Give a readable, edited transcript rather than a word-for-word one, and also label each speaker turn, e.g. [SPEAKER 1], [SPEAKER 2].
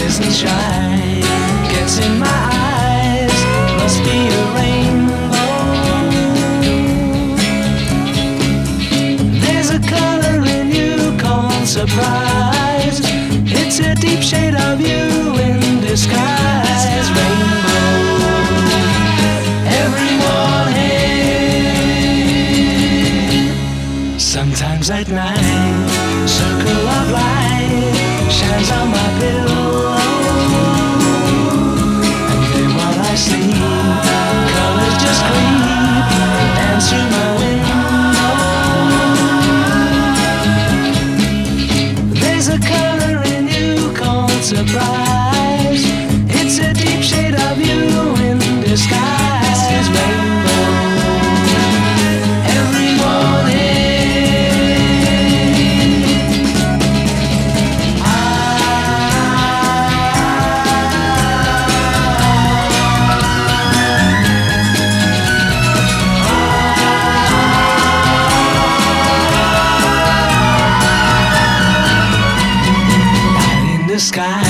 [SPEAKER 1] isn't shy, gets in my eyes, must be a rainbow. There's a color in you called surprise. It's a deep shade of you in disguise. Rainbow every morning. Sometimes at night, circle of light shines on my pillow, and then while I sleep, colors just creep and dance through my window. There's a color in you called surprise. It's a deep shade of you in disguise. Rainbow every morning. Sky